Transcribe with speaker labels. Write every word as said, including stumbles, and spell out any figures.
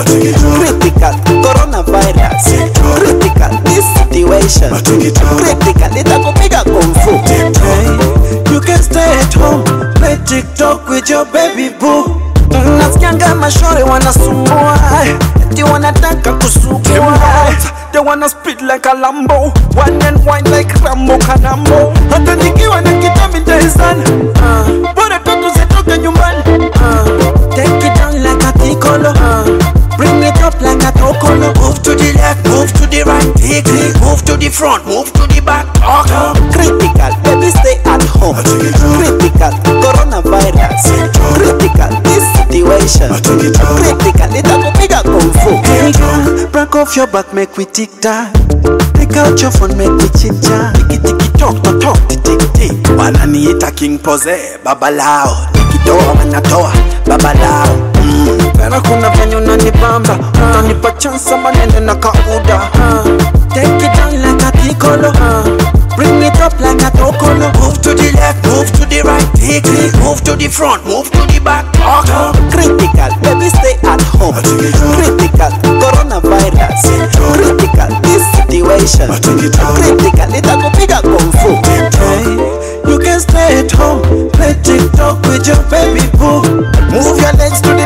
Speaker 1: Critical, coronavirus. Critical, this situation. Critical, itakupiga kung fu.
Speaker 2: Hey, you can stay at home, play TikTok with your baby boo.
Speaker 1: Nasikianga mashore wanasumbua, eti wanataka kusugua.
Speaker 2: They wanna speed like a Lambo, one and wine like Rambo Kanambo. Hata nikiwa na kitambi nitaizana, uh, bora tatu zitoke nyumbani.
Speaker 1: uh, Take it down like a piccolo, uh, bring it up like a tokolo.
Speaker 2: Move to the left, move to the right, click, click. Move to the front, move to the back.
Speaker 1: uh, Critical, baby stay at home. Critical, coronavirus. Critical, this situation. Critical, itakupiga kung fu.
Speaker 2: Hey girl, break off your back, make we tick-tock. Take out your phone, make we chit-chat.
Speaker 1: Tiki-tiki-tok, to talk, tick-tick.
Speaker 2: Wananiita King Pose, babalao. Nikitoa wanatoa, babalao. mm.
Speaker 1: Pero kuna penye unanibamba, unanipa chance manene na kauda. uh, Take it down like a piccolo, uh, bring it up like a tokolo.
Speaker 2: Move to the left, move to the right, click, click. Move to the front, move to the back.
Speaker 1: uh, Critical, baby stay at home. Critical, coronavirus. Critical, this situation. Critical, itakupiga kung fu.
Speaker 2: Hey, you can stay at home, play TikTok with your baby boo.
Speaker 1: Move your legs to